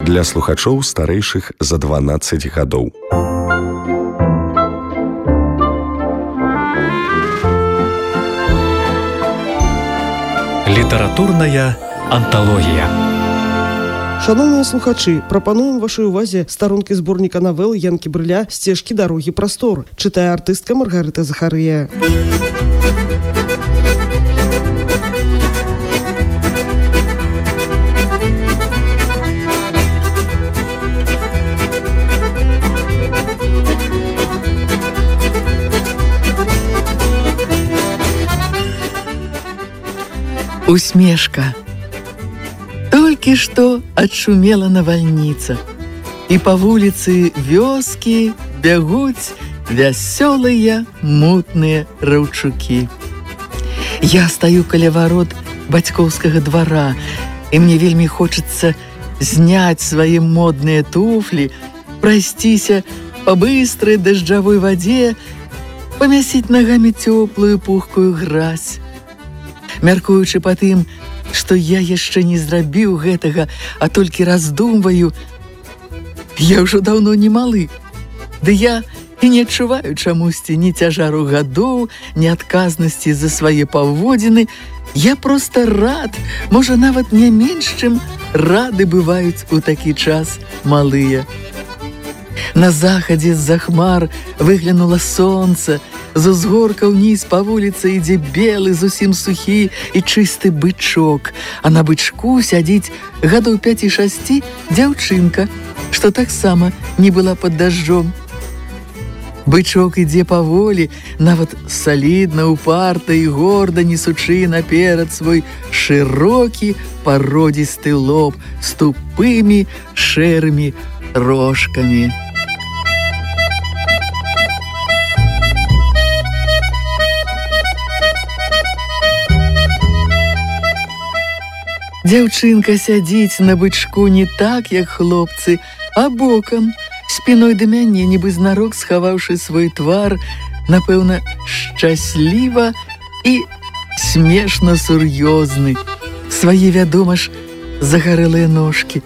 для слухачоў старэйшых за 12 гадоў. Літаратурная анталогія. Шановныя слухачы, прапануем вашай увазе старонкі зборніка навел Янкі Брыля «Сцежкі дарогі прастор». Чытае артыстка Маргарыта Захарыя. Усмешка. Толькі што адшумела навальніца, і па вуліцы вёскі бягуць вясёлыя мутныя раўчукі. Я стаю каля варот бацькоўскага двара, і мне вельмі хочацца зняць свае модныя туфлі, прайсціся па быстрай дажджавой вадзе, памясіць нагамі цёплую пухкую гразь. Мяркуючы па тым, што я яшчэ не зрабіў гэтага, а толькі раздумваю, я ўжо даўно не малы. Ды я і не адчуваю чамусьці ні цяжару гадоў, ні адказнасці за свае паводзіны. Я проста рад, можа нават не менш, чым рады бываюць у такі час малыя. На захадзе з-за хмар выглянула сонца, з узгорка ўніз па вуліцы ідзе белы, зусім сухі і чысты бычок, а на бычку сядзіць гадоў 5-6 дзяўчынка, што таксама не была пад дажджом. Бычок ідзе паволі, нават салідна, упарта і горда несучы наперад свой шырокі пародзісты лоб з тупымі шэрымі рожкамі. Дзяўчынка сядзіць на бычку не так, як хлопцы, а бокам, спіной да мяне, нібы знарок схаваўшы свой твар, напэўна, шчасліва і смешна сур'ёзны. Свае, вядома ж, загарэлыя ножкі.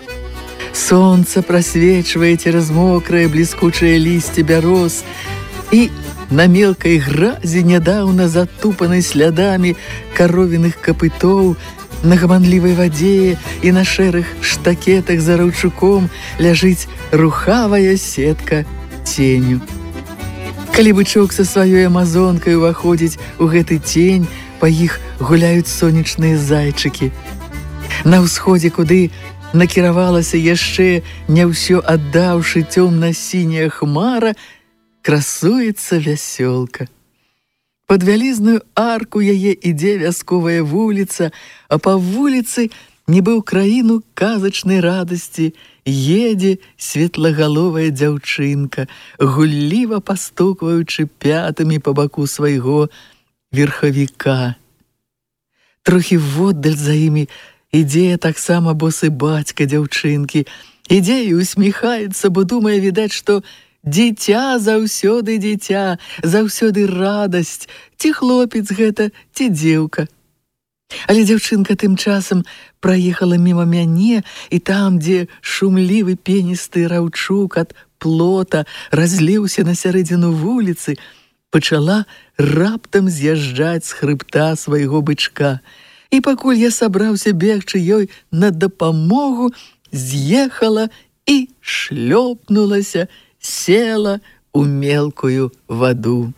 Сонца прасвечвае цераз мокрае бліскучае лісце бяроз, і на мелкай гразі, нядаўна затупанай слядамі каровіных капытоў, на гаманлівай вадзе і на шэрых штакетах за раўчуком ляжыць рухавая сетка ценю. Калі бычок са сваёй амазонкай уваходзіць у гэты цень, па іх гуляюць сонечныя зайчыкі. На ўсходзе, куды накіравалася яшчэ не ўсё аддаўшы цёмна-сіняя хмара, красуецца вясёлка. Пад вялізную арку яе ідзе вясковая вуліца, а па вуліцы, нібы ў краіну казачнай радасці, едзе светлагаловая дзяўчынка, гулліва пастукваючы пятамі па баку свайго верхавіка. Трохі воддаль за імі ідзе таксама босы бацька дзяўчынкі, ідзе і усміхаецца, бо думае, відаць, што дзіця заўсёды дзіця, заўсёды радасць, ці хлопец гэта, ці дзеўка. Але дзяўчынка тым часам праехала міма мяне, і там, дзе шумлівы пеністы раўчук ад плота разліўся на сярэдзіну вуліцы, пачала раптам з'язджаць з хрыбта свайго бычка. І пакуль я сабраўся бегчы ёй на дапамогу, з'ехала і шлёпнулася, села у мелкую ваду.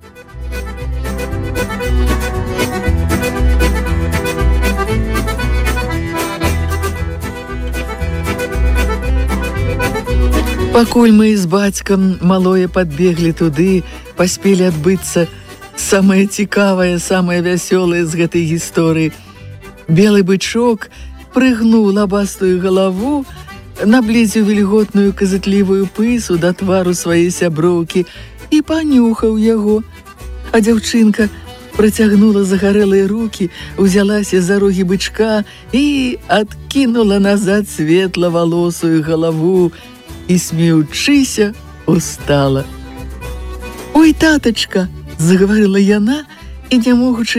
Пакуль мы з бацькам малое падбеглі туды, паспелі адбыцца самае цікавае, самае вясёлае з гэтай гісторыі. Белы бычок прыгнуў лабастую галаву, наблізіў вільготную казытлівую пысу да твару сваёй сяброўкі і панюхаў яго. А дзяўчынка працягнула загарэлыя рукі, узялася за рогі бычка і адкінула назад светла-валосую галаву і, смеючыся, устала. «Ой, татачка!» – загаварыла яна і, не могучы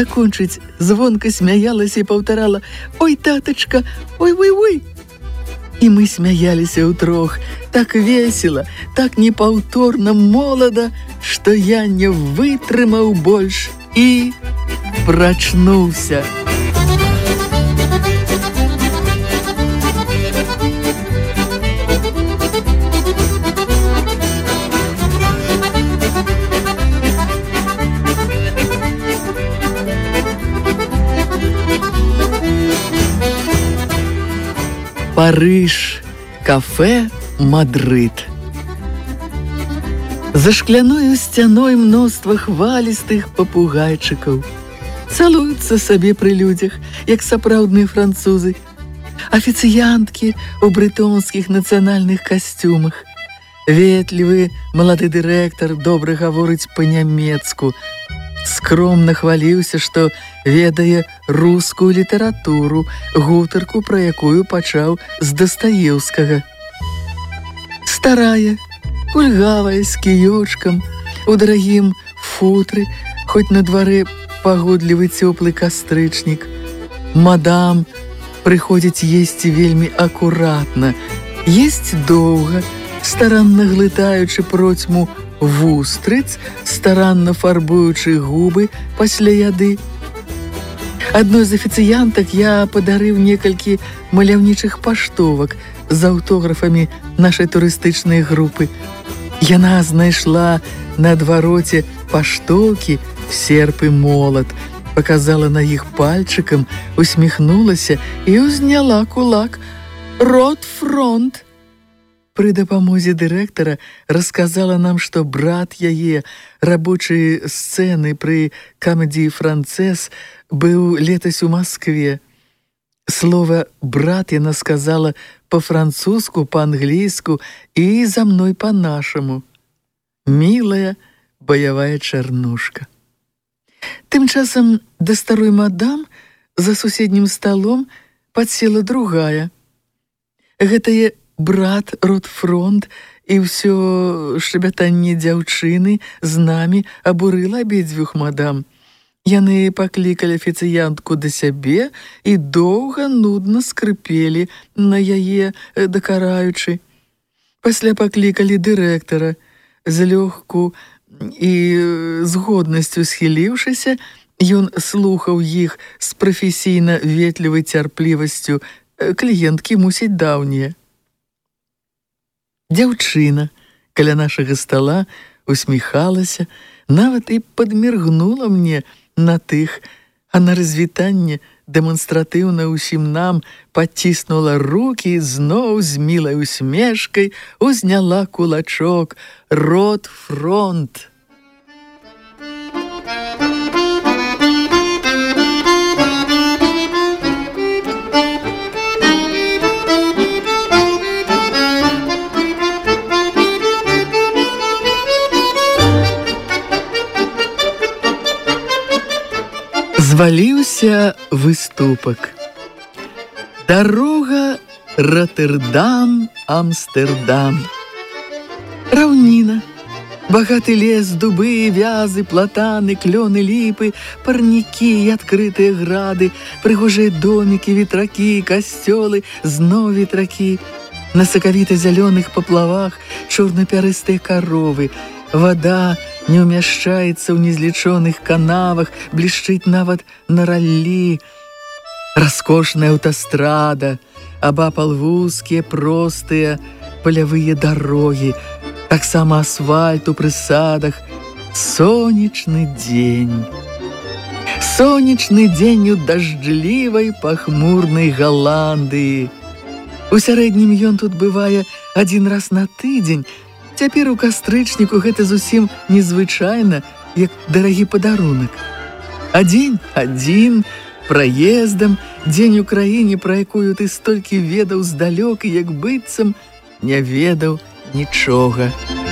дакончыць, звонка смяялася і паўтарала: «Ой, татачка! Ой-ой-ой!» І мы смяяліся ўтрох. Так весела, так непаўторна молада, што я не вытрымаў больш і прачнуўся. Париж, кафе «Мадрид». За шкляною сцяной мноства хвалістых папугайчыкаў. Цалуюцца сабе пры людзях, як сапраўдныя французы. Афіцыянткі ў брытонскіх нацыянальных касцюмах. Ветлівы малады дырэктар добра гаворыць па-нямецку. Скромна хваліўся, што ведае рускую літаратуру, гутарку, пра якую пачаў з Дастаеўскага. Старая, кульгавая, з кіёчкам, у дарагім футры, хоць на дварэ пагодлівы цёплы кастрычнік. Мадам прыходзіць есці вельмі акуратна, есць доўга, старанна глытаючы процьму вустрыц, старанна фарбуючы губы пасля яды. Адной з афіцыянтак я падарыў некалькі маляўнічых паштовак з аўтографамі нашай турыстычнай групы. Яна знайшла на адвароце паштоўкі, серп і молат, паказала на іх пальчыкам, усміхнулася і ўзняла кулак. Рот-фронт! Пры дапамозе дырэктара расказала нам, што брат яе, рабочы сцэны пры камедыі «Францэс», быў летась у Маскве. Слова «брат» яна сказала па-французску, па-англійску і за мной па-нашаму. Мілая баявая чарнушка. Тым часам да старой мадам за суседнім сталом падсела другая. Гэтае брат рот-фронт і ўсё шчабятанне дзяўчыны з намі абурыла абедзвюх мадам. Яны паклікалі афіцыянтку да сябе і доўга нудна скрыпелі на яе, дакараючы. Пасля паклікалі дырэктара. Злёгку і з годнасцю схіліўшыся, ён слухаў іх з прафесійна ветлівай цярплівасцю. Кліенткі, мусіць, даўнія. Дзяўчына каля нашага стала усміхалася, нават і падміргнула мне на тых, а на развітанне дэманстратыўна ўсім нам падціснула рукі і зноў з мілай усмешкай узняла кулачок. Рот-фронт! Зваліўся выступак. Дарога Роттердам-Амстердам. Раўніна. Багаты лес, дубы, вязы, платаны, клёны, ліпы, парнікі і адкрытыя грады, прыгожыя домікі, ветракі, касцёлы, зноў ветракі. На сакавіта-зялёных паплавах чорна-пярыстыя каровы. Вада не ўмяшчаецца ў незлічоных канавах, блішчыць нават на раллі. Раскошная аўтастрада, абапал вузкія, простыя палявыя дарогі, таксама асфальт у прысадах. Сонечны дзень. Сонечны дзень у дажджлівай пахмурнай Галандыі. У сярэднім ён тут бывае адзін раз на тыдзень. Цяпер у кастрычніку гэта зусім незвычайна, як дарагі падарунак. А дзень адзін, праездам, дзень у краіне, пра якую ты столькі ведаў здалёк і як быццам не ведаў нічога.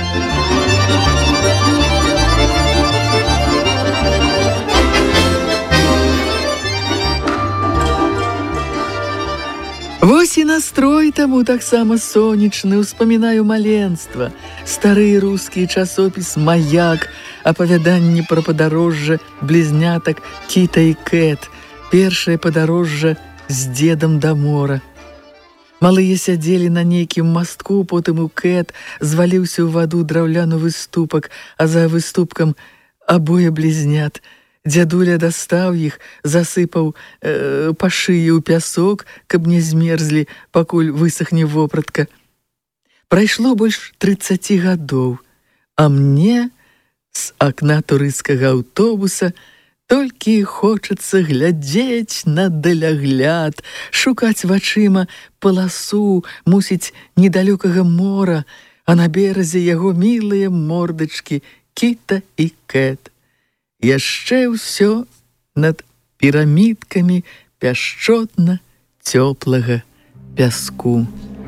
Вось і настрой таму таксама сонечны, успамінаю маленства. Стары рускі часопіс «Маяк», апавяданні пра падарожжа блізнятак Кіта і Кэт, першае падарожжа з дзедам да мора. Малыя сядзелі на нейкім мастку, потым у кэт зваліўся ў ваду драўляны выступак, а за выступкам абое блізнят. Дзядуля дастаў іх, засыпаў па шыі ў пясок, каб не змерзлі, пакуль высахне вопратка. Прайшло больш 30 гадоў, а мне з акна турысцкага аўтобуса толькі хочацца глядзець на далягляд, шукаць вачыма паласу, мусіць, недалёкага мора, а на беразе яго мілыя мордачкі кіта і кэт. Яшчэ ўсё над пірамідкамі пяшчотна цёплага пяску.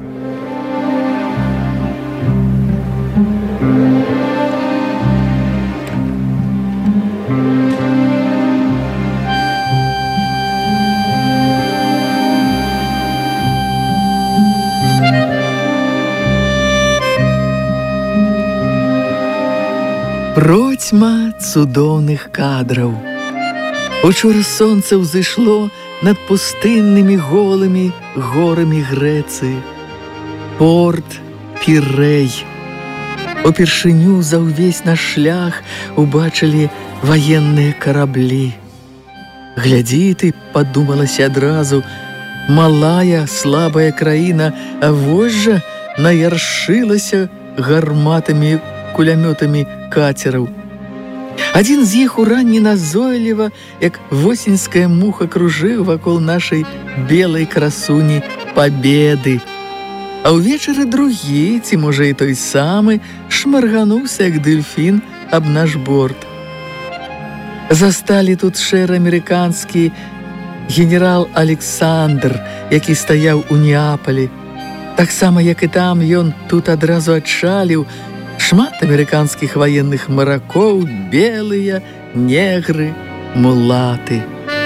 Процьма цудоўных кадраў. Учора сонца ўзышло над пустыннымі голымі горамі Грэцыі. Порт Пірэй. Упершыню за ўвесь наш шлях убачылі ваенныя караблі. Глядзі ты, падумалася адразу, малая, слабая краіна, а вось жа наяршылася гарматамі, кулямётамі кацераў. Адзін з іх уранні назойліва, як восеньская муха, кружыў вакол нашай белай красуні Пабеды. А ўвечары другі, ці можа і той самы, шмаргануўся, як дэльфін, аб наш борт. Засталі тут шэр-амерыканскі генерал Александр, які стаяў у Неапалі. Таксама, як і там, ён тут адразу адчаліў. Шмат амерыканскіх ваенных маракоў, белыя, негры, мулаты.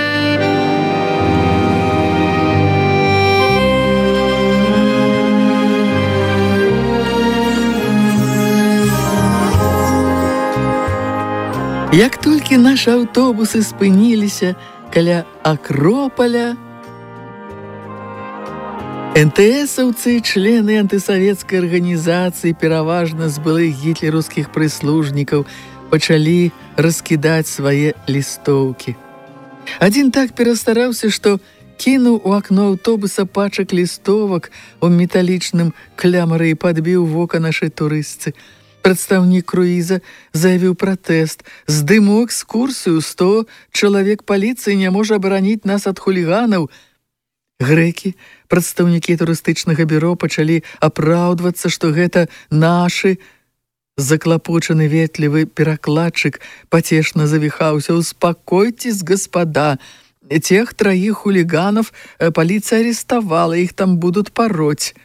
Як толькі нашы аўтобусы спыніліся каля Акропаля, НТСаўцы, члены антысавецкай арганізацыі, пераважна з былых гітлераўскіх прыслужнікаў, пачалі раскідаць свае лістоўкі. Адзін так перастараўся, што кінуў у акно аўтобуса пачак лістовак у металічным клямары і падбіў вока нашай турыстцы. Прадстаўнік круіза заявіў пратэст. Здыму экскурсію, 100 чалавек паліцыі не можа абараніць нас ад хуліганаў. Грэкі, прадстаўнікі турыстычнага бюро, пачалі апраўдвацца, што гэта нашы. Заклапочаны ветлівы перакладчык пацешна завіхаўся: «Успакойцесь, господа, тех 3 хуліганов паліцыя ареставала, іх там будуць пароць».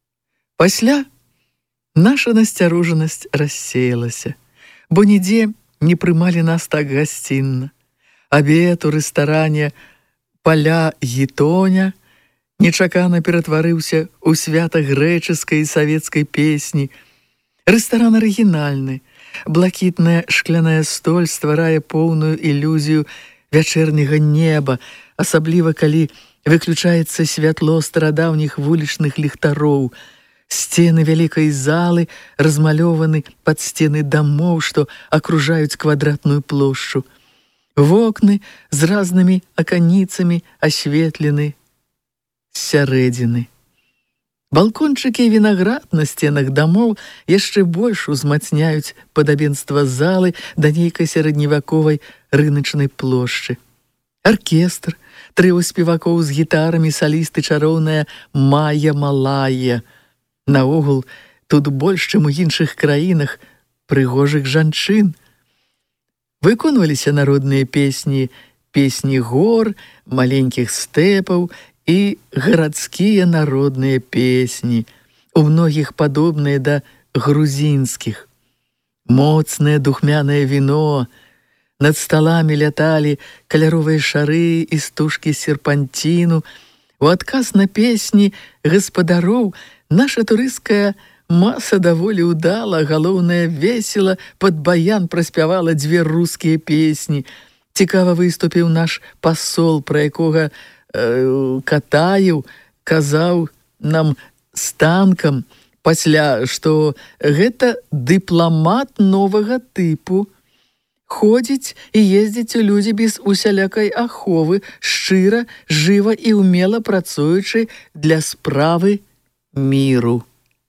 Пасля наша насцярожанасць рассеялася, бо нідзе не прымалі нас так гасцінна. Абед у рэстаране «Паля Гітоня» нечакана ператварыўся ў свята грэчаскай і савецкай песні. Рэстаран арыгінальны. Блакітная шкляная столь стварае поўную ілюзію вячэрняга неба, асабліва калі выключаецца святло старадаўніх вулічных ліхтароў. Сцены вялікай залы размалёваны пад сцены дамоў, што акружаюць квадратную плошчу. Вокны з разнымі аканіцамі асветлены з сярэдзіны. Балкончыкі і вінаград на сценах дамоў яшчэ больш узмацняюць падабенства залы да нейкай сярэдневяковай рыначнай плошчы. Аркестр, трыо спевакоў з гітарамі, салісты, чароўная Майя Малая. Наогул, тут больш, чым у іншых краінах, прыгожых жанчын. Выконваліся народныя песні, песні гор, маленькіх стэпаў і гарадскія народныя песні, у многіх падобныя да грузінскіх. Моцнае духмянае віно, над сталамі ляталі каляровыя шары і стужкі серпанціну. У адказ на песні гаспадароў наша турысцкая маса даволі ўдала, галоўнае, весела пад баян праспявала 2 рускія песні. Цікава выступіў наш пасол, пра якога Катаеў казаў нам з танкам, пасля, што гэта дыпламат новага тыпу. Ходзіць і ездзіць у людзі без усялякай аховы, шчыра, жыва і ўмела працуючы для справы міру.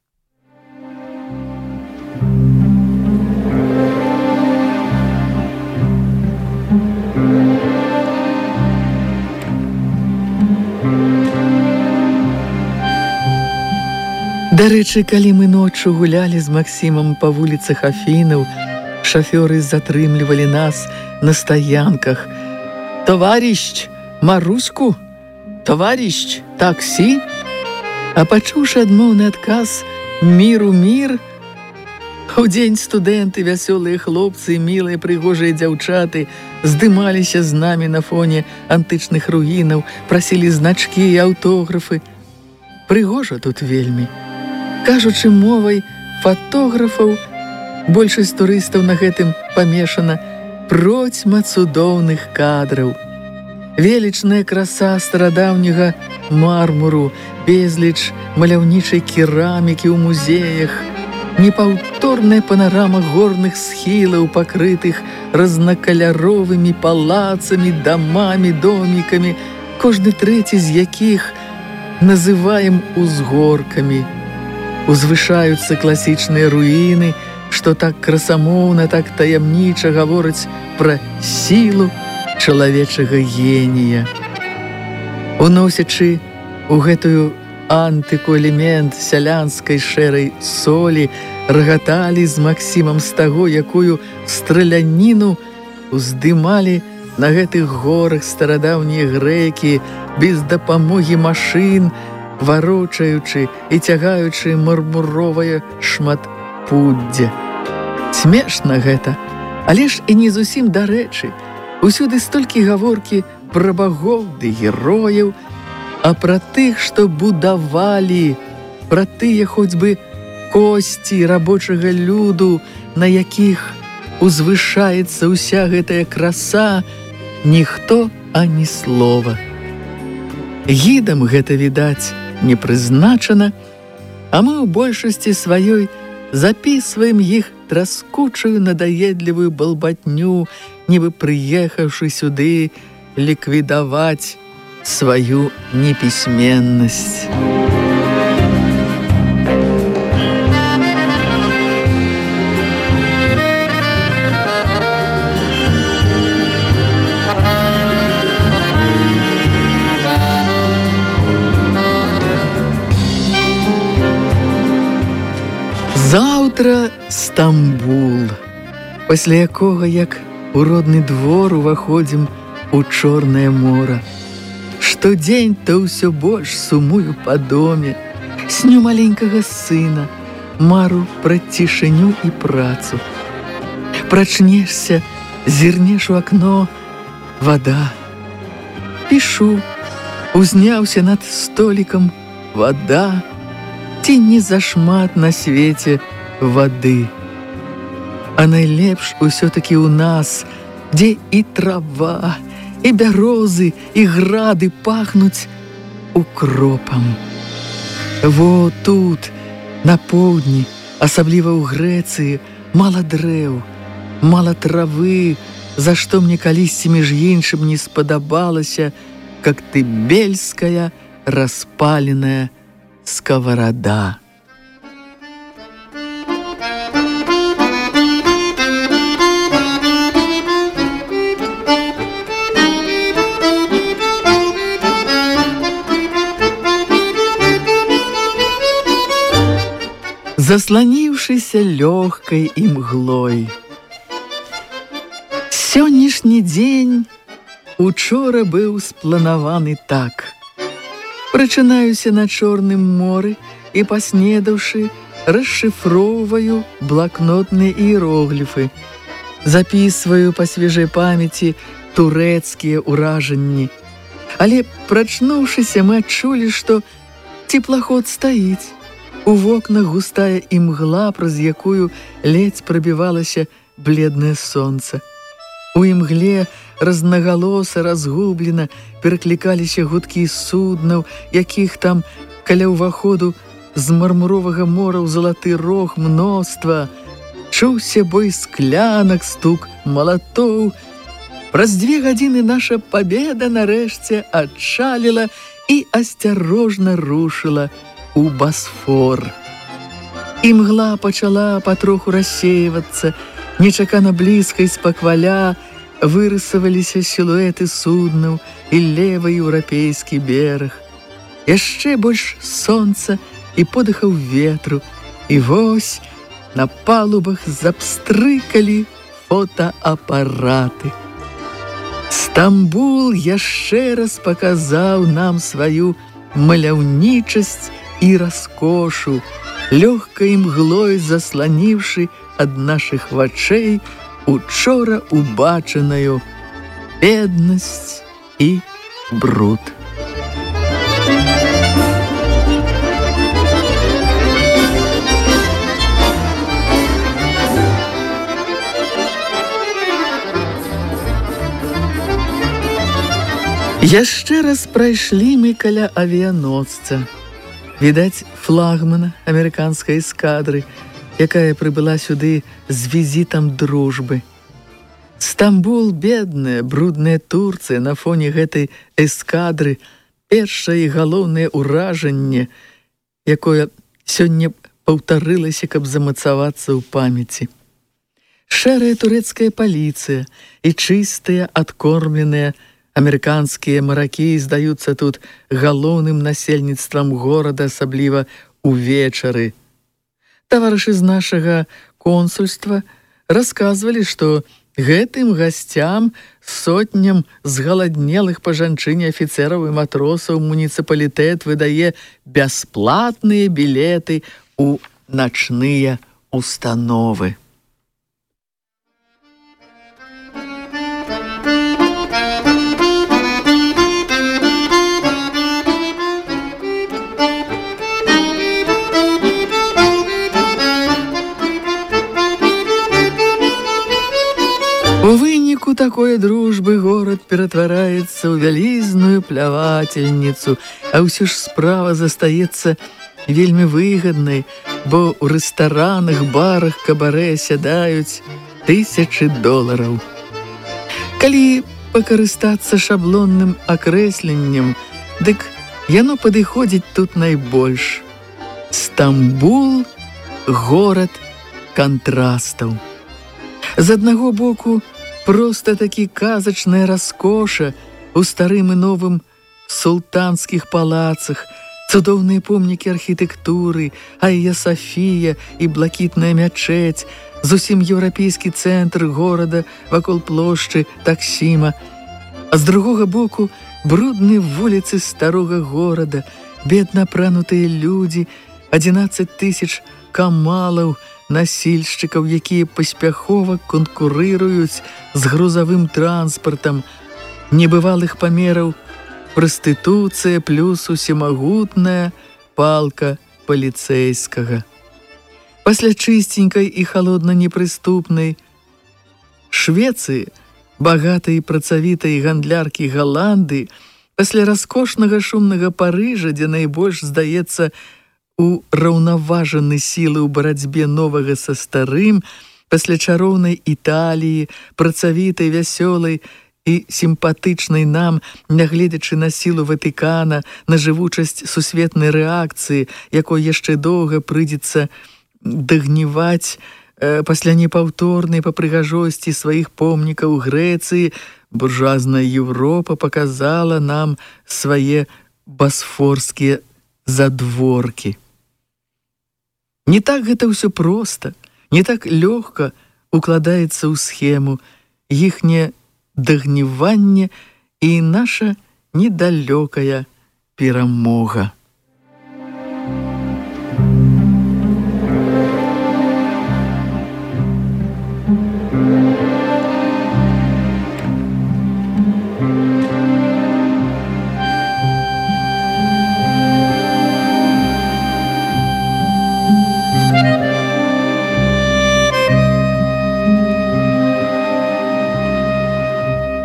Дарэчы, калі мы ноччу гулялі з Максімам па вуліцах Афінаў, шафёры затрымлівалі нас на стаянках. «Товарищ, Маруську! Товарищ, таксі!» А пачуўшы адмоўны адказ «Міру мір», удзень студэнты, вясёлыя хлопцы і мілыя прыгожыя дзяўчаты здымаліся з намі на фоне антычных руінаў, прасілі значкі і аўтографы. Прыгожа тут вельмі. Кажучы мовай фатографаў, большасць турыстаў на гэтым памешана, процьма цудоўных кадраў. Велічная краса старадаўняга мармуру, безліч маляўнічай керамікі ў музеях, непаўторная панарама горных схілаў, пакрытых разнакаляровымі палацамі, дамамі, домікамі, кожны трэці з якіх называем узгоркамі. Узвышаюцца класічныя руіны, што так красамоўна, так таямніча гавораць пра сілу чалавечага генія. Уносячы ў гэтую антыку элемент сялянскай шэрай солі, рагаталі з Максімам з таго, якую страляніну уздымалі на гэтых горах старадаўнія грэкі без дапамогі машын, варочаючы і цягаючы мармуровае шматпуддзе. Смешна гэта, але ж і не зусім дарэчы. Усюды столькі гаворкі пра багоў ды герояў, а пра тых, што будавалі, пра тыя хоць бы косці рабочага люду, на якіх узвышаецца ўся гэтая краса, ніхто ані слова. Гідам гэта, відаць, не прызначана, а мы ў большасці сваёй запісваем іх траскучую надаедлівую балбатню, нібы прыехаўшы сюды ліквідаваць сваю непісьменнасць. Заўтра Стамбул, пасля якога, як у родны двор, уваходзім у Чорнае мора. Штодзень то ўсё больш сумую па доме, сню маленькага сына, мару пра цішыню і працу. Прачнешся, зірнеш у акно, вада. Пішу, узняўся над столікам, вада. Ці не зашмат на свеце вады. А найлепш усё-такі ў нас, дзе і трава, і бярозы, і грады пахнуць укропам. Во тут, на поўдні, асабліва ў Грэцыі, мала дрэў, мала травы, за што мне калісьці між іншым не спадабалася коктебельская распаленая сковорода. Засланіўшыся лёгкай імглой. Сённяшні дзень учора быў спланаваны так. Прачынаюся на Чорным моры і, паснедаўшы, расшыфроўваю блакнотныя іерогліфы, запісваю па свежай памяці турэцкія ўражанні. Але, прачнуўшыся, мы адчулі, што цеплаход стаіць. У вокнах густая імгла, праз якую ледзь прабівалася бледнае сонца. У імгле разнагалоса, разгублена пераклікаліся гудкі суднаў, якіх там каля ўваходу з мармуровага мора ў залаты рог мноства. Чуўся бой склянак, стук малатоў. Праз 2 гадзіны наша пабеда нарэшце адчаліла і асцярожна рушыла у Басфор. Імгла пачала патроху рассеивацца, нечакана блізка і спакваля вырысаваліся сілуэты суднаў і левы еўрапейскі бераг. Яшчэ больш сонца і подыхаў ветру, і вось на палубах запстрыкалі фотоапараты. Стамбул яшчэ раз паказаў нам сваю маляўнічасць і раскошу, лёгкай мглой засланіўшы ад нашых вачэй учора убачаную беднасць і бруд. Яшчэ раз прайшлі мы каля авіяносца. Відаць, флагмана амерыканскай эскадры, якая прыбыла сюды з візітам дружбы. Стамбул, бедная, брудная Турцыя на фоне гэтай эскадры, першае і галоўнае ўражанне, якое сёння паўтарылася, каб замацавацца ў памяці. Шэрая турэцкая паліцыя і чыстыя, адкормленыя амерыканскія маракі здаюцца тут галоўным насельніцтвам горада, асабліва увечары. Таварышы з нашага консульства расказвалі, што гэтым гасцям, сотням згаладнелых па жанчыне афіцэраў і матросаў муніцыпалітэт выдае бясплатныя білеты ў начныя установы. У выніку такой дружбы горад ператвараецца ў вялізную плявательніцу, а ўсё ж справа застаецца вельмі выгаднай, бо ў рэстаранах, барах, кабарэ сядаюць $1000. Калі пакарыстацца шаблонным акрэсленнем, дык яно падыходзіць тут найбольш. Стамбул – горад кантрастаў. З аднаго боку, проста такі казачная раскоша у старым і новым султанскіх палацах, цудоўныя помнікі архітэктуры, Айя Софія і блакітная мячэць, зусім еўрапейскі цэнтр горада вакол плошчы Таксіма. А з другога боку, брудныя вуліцы старога горада, бедна апранутыя людзі, 11 000 камалаў, насільшчыкаў, якія паспяхова канкурыруюць з грузавым транспартам, небывалых памераў прастытуцыя плюс усемагутная палка паліцэйскага. Пасля чысценькай і халодна-непрыступнай Швецыі, багатай і працавітай гандляркі Галандыі, пасля раскошнага шумнага Парыжа, дзе найбольш, здаецца, у раўнаважаны сілы ў барацьбе новага са старым, пасля чароўнай Італіі, працавітай, вясёлай і сімпатычнай нам, нягледзячы на сілу Ватыкана, на жывучасць сусветнай рэакцыі, якой яшчэ доўга прыйдзецца дагніваць, пасля непаўторнай па прыгажосці сваіх помнікаў Грэцыі, буржуазная Еўропа паказала нам свае басфорскія задворкі. Не так гэта ўсё проста, не так лёгка укладаецца ў схему іхняе дагніванне і наша недалёкая перамога.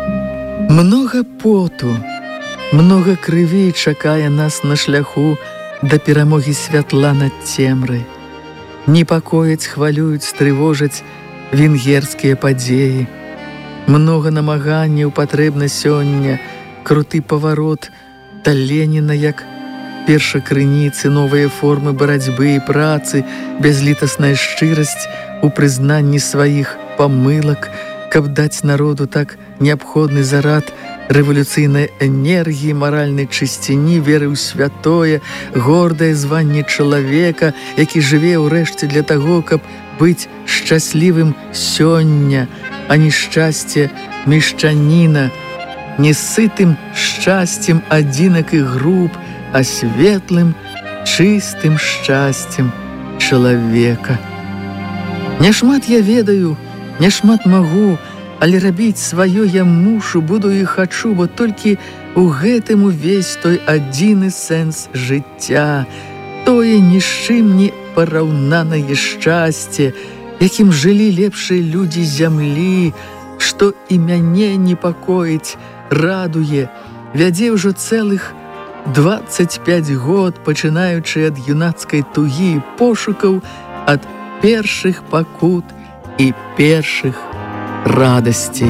Многа поту, многа крыві чакае нас на шляху да перамогі святла над цемрай. Непакояць, хвалююць, трывожаць венгерскія падзеі. Многа намаганняў патрэбна сёння, круты паварот да Леніна, як першакрыніцы, новыя формы барацьбы і працы, бязлітасная шчырасць у прызнанні сваіх памылак, каб даць народу так неабходны зарад рэвалюцыйнай энергіі, маральнай чысціні, веры ў святое, гордае званне чалавека, які жыве ўрэшце для таго, каб быць шчаслівым сёння, а не шчасце мешчаніна, не сытым шчасцем адзінак і груп, а светлым, чыстым шчасцем чалавека. Няшмат я ведаю, няшмат магу, але рабіць сваё я мушу, буду і хачу, бо толькі ў гэтым увесь той адзіны сэнс жыцця, тое ні з чым не параўнанае шчасце, якім жылі лепшыя людзі зямлі, што і мяне непакоіць, радуе, вядзе ўжо цэлых 25 год, пачынаючы ад юнацкай тугі і пошукаў, ад першых пакут і першых радасцей.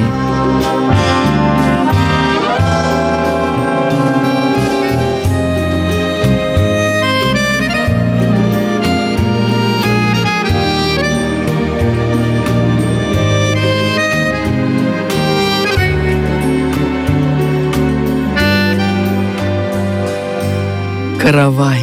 Каравай.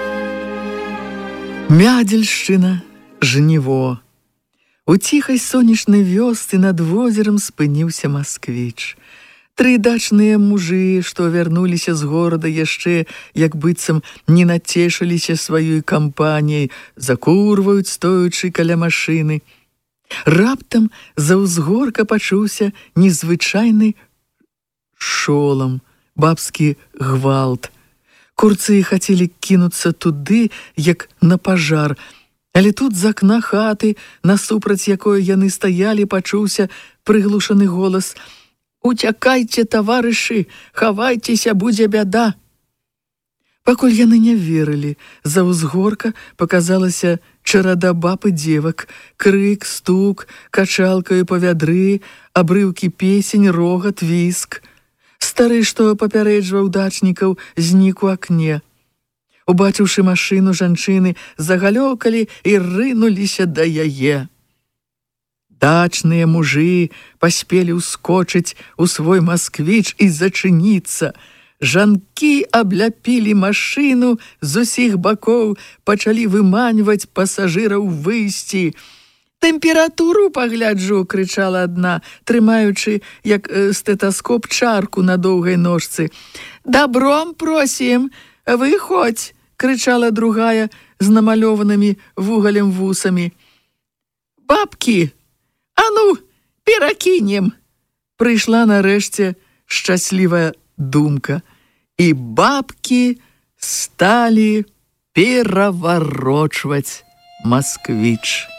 Мядзельшчына, жніво. У ціхай сонечнай вёсцы над возерам спыніўся масквіч. 3 дачныя мужы, што вярнуліся з горада яшчэ, як быццам не нацешыліся сваёй кампаніяй, закурваюць, стоючы каля машыны. Раптам за ўзгорка пачуўся незвычайны шолам, бабскі гвалт. Курцы хацелі кінуцца туды, як на пажар, але тут з акна хаты, насупраць якой яны стаялі, пачуўся прыглушаны голас: «Уцякайце, таварышы, хавайцеся, будзе бяда!» Пакуль яны не верылі, за ўзгорка паказалася чарада баб і дзевак, крык, стук, качалкаю па вядры, абрыўкі песень, рогат, віск. Стары, што папярэджваў дачнікаў, знік у акне. Убачыўшы машыну, жанчыны загалёкалі і рынуліся да яе. Дачныя мужы паспелі ўскочыць у свой масквіч і зачыніцца. Жанкі абляпілі машыну з усіх бакоў, пачалі выманьваць пасажыраў выйсці. «Тэмпературу пагляджу!» — крычала адна, трымаючы, як стэtaскоп, чарку на доўгай ножцы. «Добром просім! Выходзь!» — крычала другая з намалёванымі вугалем вусамі. «Бабкі! А ну, перакінем!» Прыйшла нарэшце шчаслівая думка, і бабкі сталі пераварочваць масквіч.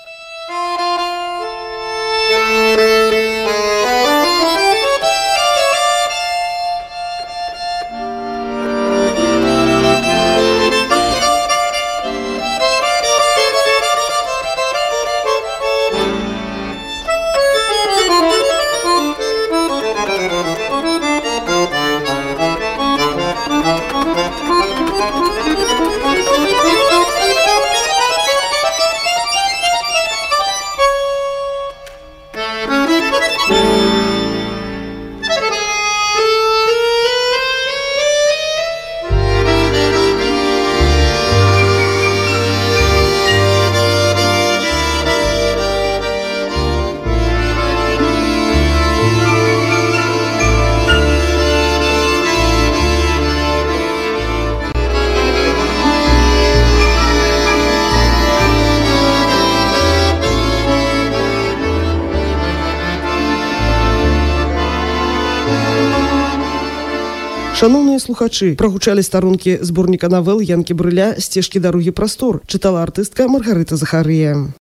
Шановныя слухачы, прагучалі старонкі зборніка навел Янкі Брыля «Сцежкі дарогі прастор», чытала артыстка Маргарыта Захарыя.